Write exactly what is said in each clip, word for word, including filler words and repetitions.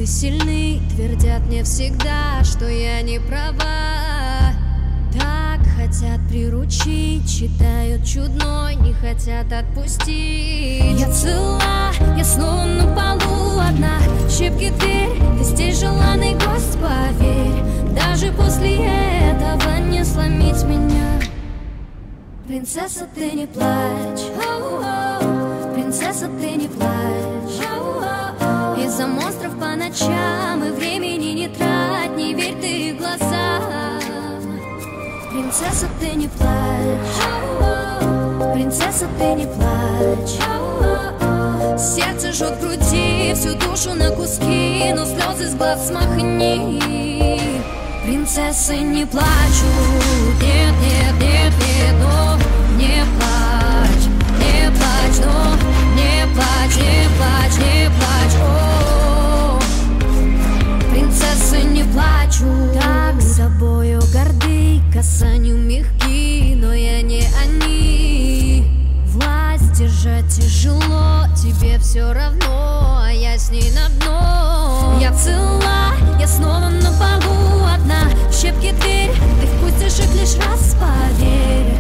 сильны, твердят мне всегда, что я не права. Так хотят приручить, считают чудной, не хотят отпустить. Я цела, я снова на полу одна, щепки дверь, ты здесь желанный гость, поверь. Даже после этого не сломить меня. Принцесса, ты не плачь, оу-оу. Принцесса, ты не плачь, оу-оу. Из-за монстров по ночам и времени не трать, не верь ты их глазам. Принцесса, ты не плачь, оу-оу. Принцесса, ты не плачь, оу-оу. Сердце жжет в груди, всю душу на куски, но слезы с глаз смахни. Принцессы не плачут, нет, нет, нет, нет, но не плачь, не плачь, но не плачь, не плачь, не плачь, о. Принцессы не плачут, так собою горды, касанию мягки, но я не они. Власть держать тяжело, тебе все равно, а я с ней на дно. Я цела, я снова на полу одна, щепки дверь, ты впустишь их лишь раз, поверь.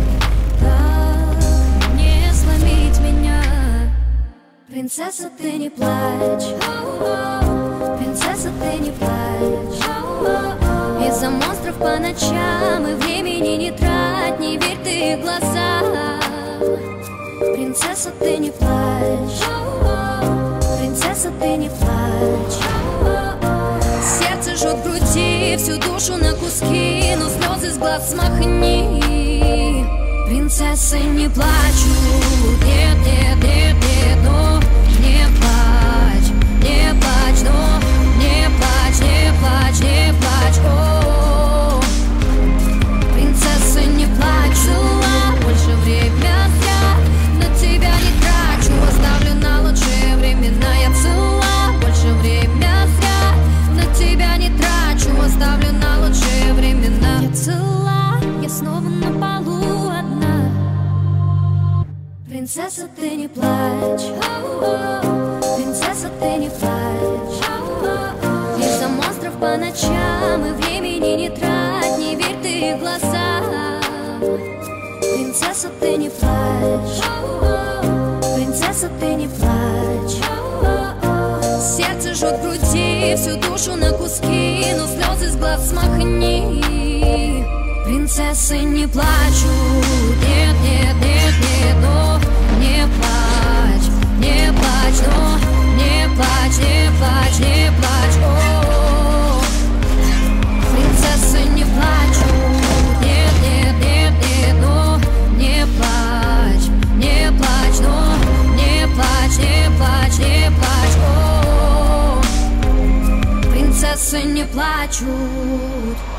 Так не сломить меня. Принцесса, ты не плачь, оу-оу. Принцесса, ты не плачь, оу-оу. Из-за монстров по ночам и времени не трать, не верь ты их глазам. Принцесса, ты не плачь, оу-оу. Принцесса, ты не плачь, оу-оу. Сердце жжет в груди, всю душу на куски, но слезы с глаз смахни. Принцессы не плачут, нет, нет, нет, нет, но не плачь, не плачь, но не плачь, не плачь, не плачь, о. Принцессы не плачут, больше время зря на тебя не трачу, оставлю на лучшие времена. Я цела, больше время зря на тебя не трачу, оставлю на лучшие времена. Я цела, я снова на полу одна. Принцесса, ты не плачь, оу-оу. Принцесса, ты не плачь, оу-оу. Из-за монстров по ночам и времени не трать, не верь ты их глазам. Принцесса, ты не плачь, оу-оу. Принцесса, ты не плачь, оу-оу. Сердце жжет в груди, всю душу на куски, но слезы с глаз смахни. Принцессы не плачут, нет, нет, нет, нет, но не плачь, не плачь, но не плачь, не плачь, не плачь, о. Принцессы не плачут, нет, нет, нет, нет, но не плачь, не плачь, но не плачь, не плачь, не плачь, о. Принцессы не плачут.